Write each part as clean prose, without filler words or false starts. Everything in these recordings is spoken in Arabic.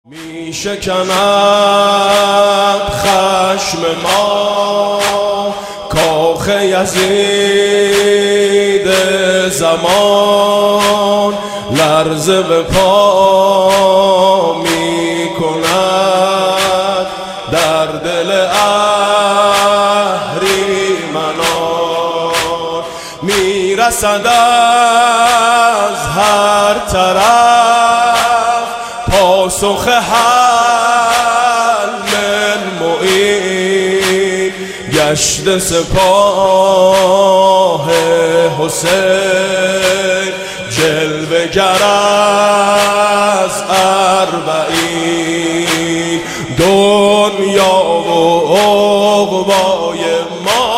می شکند خشم ما کاخ یزید زمان، لرزه به پا می کند در دل اهریمنان. می رسد از هر طرف پاسخ حل من معین، گشت سپاه حسین جلوه گر از اربعین. دنیا و عقبای ما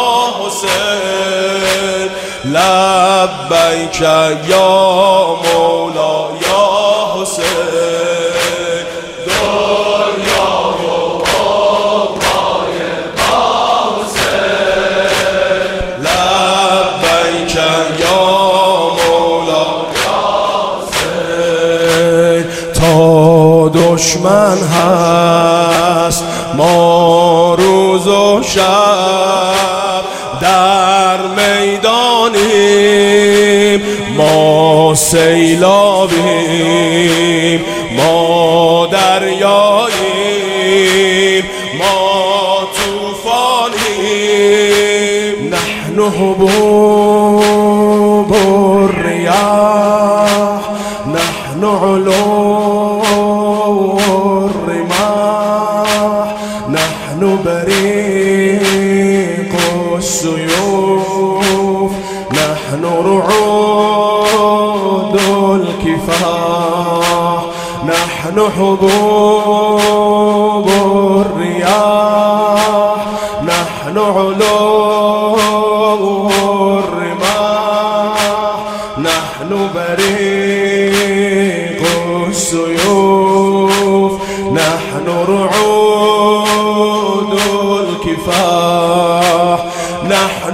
حسین، لبیک یا مولا یا حسین. دنیا و عقبای ما حسین، لبیک یا مولا یا حسین. تا دشمن هست ما روز و شب در میدانیم، ما سیلابیم، ما دریاییم، ما طوفانیم. نحن حبوب الریاح، نحن علو الرماح، نحن بريق السيوف، نحن رعود الكفاح. نحن حبوب الرياح، نحن علو الرماح، نحن بريق السيوف، نحن رعود الكفاح. نحن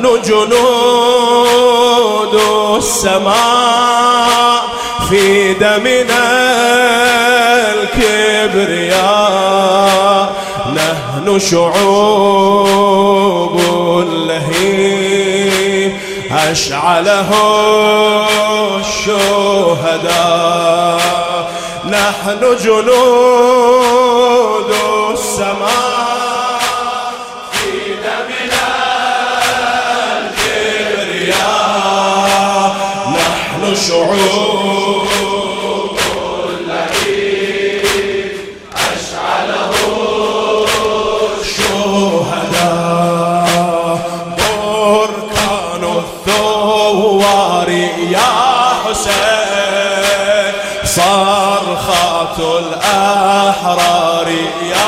جنود السماء في دمنا الكبرياء، نحن شعوب اللهيب أشعله الشهداء. نحن جنود السماء في دمنا الكبرياء، نحن شعوب اللهيب أشعله الشهداء. بركان الثوار يا حسين، صرخات الأحرار يا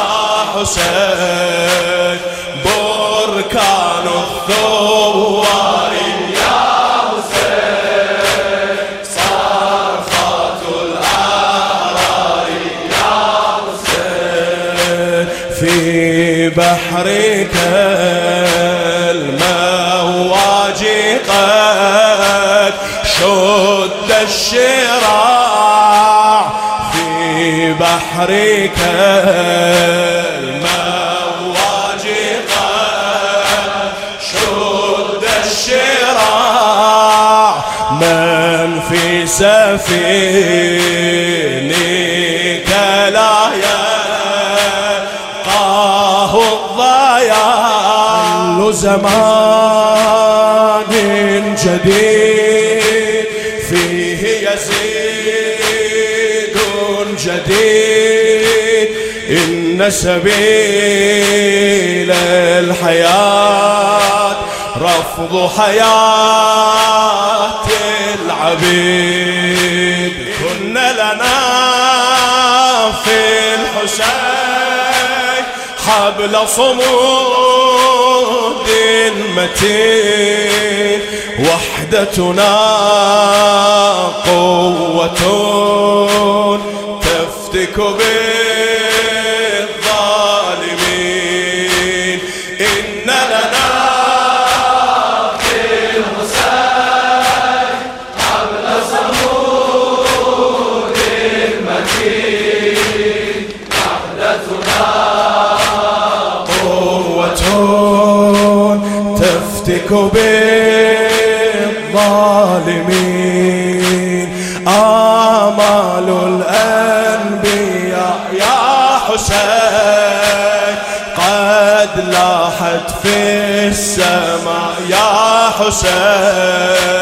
حسين. بركان الثوار يا حسين، صرخات الأحرار يا حسين. في بحرك المواج قد شد الشراع، في بحرك المواج قد شد الشراع. من في سفينك لا يلقاه الضياع. كل زمان جديد فيه يزيد جديد. إن سبيل الحياة رفض حياة العبيد. كنا لنا في الحسين حبل صمود متين، وحدتنا قوة تفتك بالظالمين. إن لنا في الحسين حبل صمود متين، الظالمين. آمال الأنبياء يا حسين قد لاحت في السماء يا حسين.